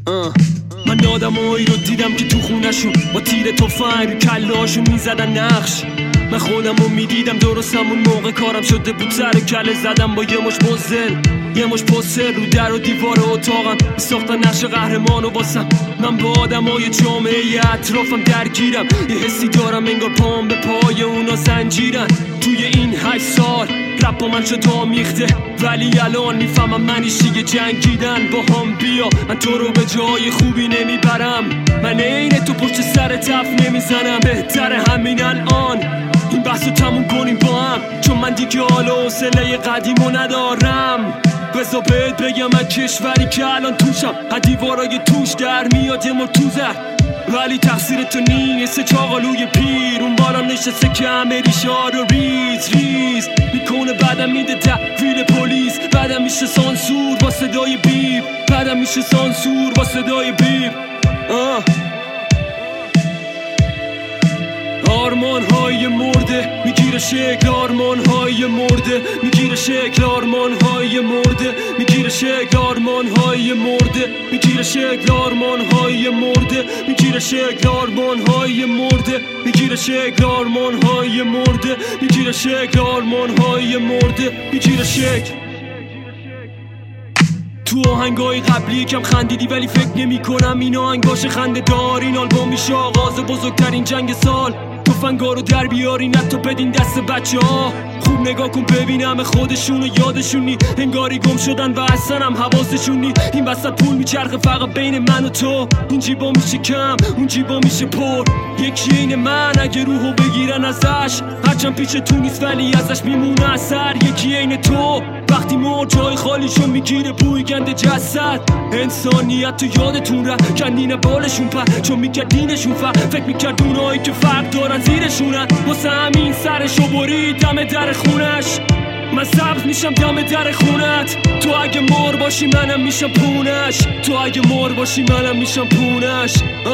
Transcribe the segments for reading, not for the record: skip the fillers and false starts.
من آدمایی رو دیدم که تو خونشون با تیر تفنگ رو کله‌هاشون میزدن نقش. من خودم رو میدیدم درست همون موقع کارم شده بود سر کله زدم با یه مش بزدل یه مش پوستر رو در و دیوار اتاقم ساختن نقش قهرمانو واسم. من با آدمای جامعه اطرافم درگیرم، یه حسی دارم انگار پام به پای اونا زنجیرن. توی این 8 سال رپ با من شد آمیخته، ولی الان میفهمم منیش دیگه جنگیدن با هم. بیا من تو رو به جای خوبی نمیبرم، من عین تو پشت سر تف نمیزنم. بهتره همین الان این بحثو تموم کنیم با هم، چون من دیگه حالا حوصله قدیمو ندارم. بذار بهت بگم من کشوری که الان توشم، دیوارای توش در میاد یه مرتوزر، ولی تقصیر تو نیست. چاقالوی پیر اون بالا نشسته که همه ریشا رو ریز ریز میکنه، بعدم میده تحویل پلیس، بعدم میشه سانسور با صدای بیب، بعدم میشه سانسور با صدای بیب. آرمان های مرده میگیره شکل، آرمان های مرده میگیره شکل، آرمان های مرده میگیره شکل، آرمان های مرده میگیره شکل، آرمان های مرده میگیره شکل، آرمان های مرده میگیره شکل، آرمان های مرده میگیره شکل، آرمان های مرده میگیره شکل. تو آهنگای قبلی کم خندیدی ولی فکر نمی کنم این آهنگاش خنده دار. این آلبوم میشه آغاز بزرگترین جنگ سال، تفنگا رو در بیارین حتی بدین دست بچه ها. خوب نگاه کن ببین همه خودشون و یادشونی، انگاری گم شدن و اصلا هم حواسشونی. این وسط پول میچرخه فقط بین من و تو، این جیبا میشه کم اون جیبا میشه پر. یکی این من اگه روحو بگیرن ازش، هرچند پیش تو نیست ولی ازش میمونه اثر. یکی این تو وقتی مرد جای خالیشون میگیره بوی گنده جسد. انسانیت تو یادتون ره کندین بالشون پر، چون میکردینشون فکر میکرد اونایی که فرق دارن زیرشونن. واسه همین سرشو برید دم در خونش، من سبز میشم دم در خونت. تو اگه مار باشی منم میشم پونش، تو اگه مار باشی منم میشم پونش.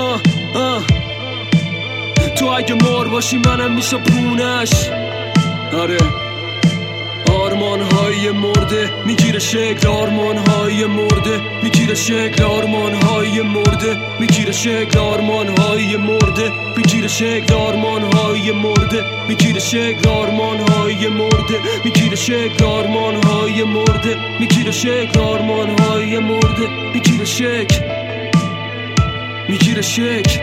تو اگه مار باشی منم میشم پونش. آره آرمان های مرده میگیره شکل، آرمان های مرده میگیره شکل، آرمان های مرده میگیره شکل، آرمان های مرده میگیره شکل، آرمان های مرده میگیره شکل، آرمان های مرده میگیره شکل، آرمان های مرده میگیره شکل، آرمان های مرده میگیره شکل، میگیره شکل.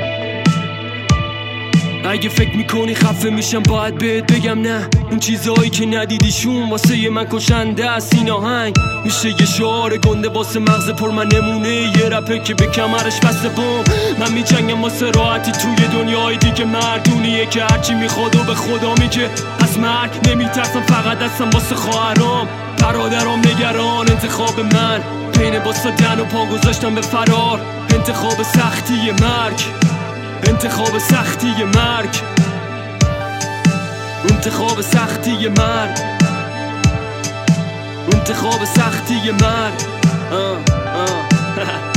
اگه فکر میکنی خفه میشم باید بهت بگم نه، اون چیزهایی که ندیدیشون واسه من کشنده است. این آهنگ میشه یه شعار گنده واسه مغز پر من، نمونه یه رپه که به کمرش بسته بم. من میجنگم واسه راحتی توی دنیای دیگه، مردونیه که هرچی میخواد و به خدا میگه. از مرگ نمیترسم فقط دستم واسه خواهرام، برادرام نگران انتخاب من، بین واسادن و پا گذاشتم به فرار. انتخاب سختی مرگ، انتخاب سختی مرگ، انتخاب سختی مرگ، انتخاب سختی مرگ.